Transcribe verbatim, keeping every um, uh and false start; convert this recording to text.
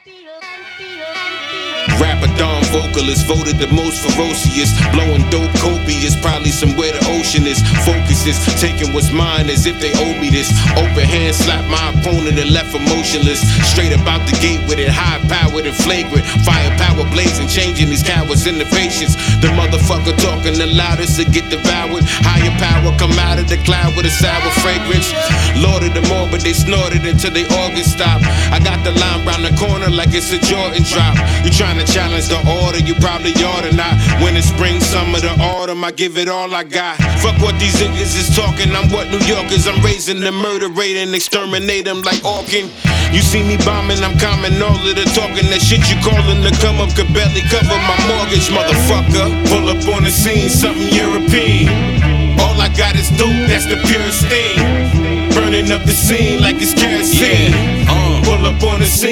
Rapper Don vocalist, voted the most ferocious. Blowing dope copious, probably somewhere the ocean is. Focuses, taking what's mine as if they owe me this. Open hand slap my opponent and left him motionless. Straight about the gate with it, high powered and flagrant. Firepower blazing, changing these cowards into patience. The motherfucker talking the loudest to get devoured. Higher power come out of the cloud with a sour fragrance. Lord of them all, but they snorted until they organs stop. I got the line round the corner like it's a Jordan drop. You trying to challenge the order, you probably ought to not. When it's spring, summer, the autumn, I give it all I got. Fuck what these niggas is talking, I'm what New Yorkers. I'm raising the murder rate and exterminate them like Orkin. You see me bombing, I'm calming all of the talking. That shit you calling to come up could barely cover my mortgage, motherfucker. Pull up on the scene, something European. All I got is dope, that's the purest thing. Burning up the scene like it's kerosene. Yeah. uh, Pull up on the scene.